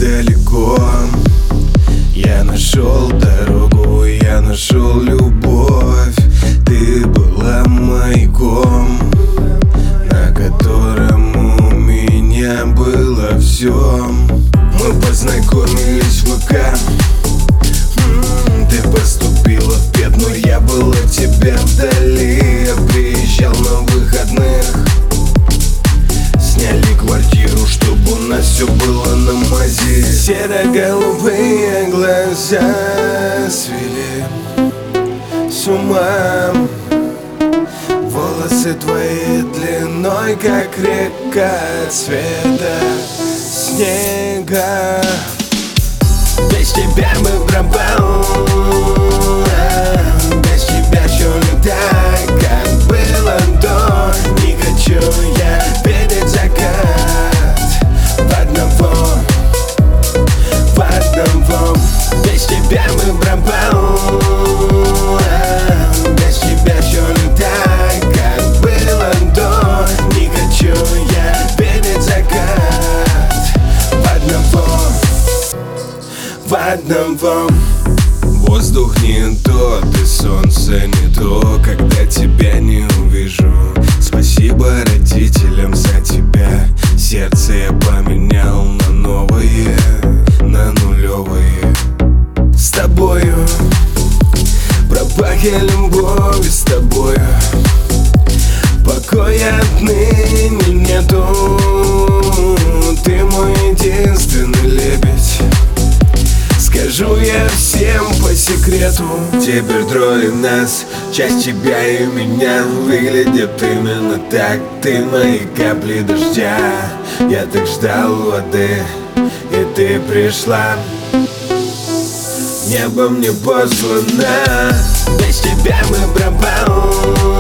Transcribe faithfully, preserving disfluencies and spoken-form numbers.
далеко. Я нашел дорогу, я нашел любовь. Ты была маяком, на котором у меня было все. Мы познакомились в ВК. Ты поступила в пед, но я был от тебя вдали. Я приезжал на выходных, сняли квартиру, чтобы у нас все было на мази. Серо-голубые глаза свели с ума. Волосы твои длиной, как река цвета снега. Без тебя мы пропал, без тебя все не так, как было до. Не хочу я видеть закат в одного, в одного. Без тебя мы пропал, без тебя все не так, как было до. Не хочу я видеть закат в одного, в одного. Воздух не тот и солнце не то, когда тебя не увижу. Спасибо родителям за тебя. Сердце я поменял на новое, на нулевое. С тобою пропах я любовью, с тобою покоя отныне нету. Ты мой единственный лебедь, скажу я всем по секрету. Теперь трое нас, часть тебя и меня. Выглядит именно так. Ты мои капли дождя. Я так ждал воды, и ты пришла. Небо мне послано. Без тебя мы пропал.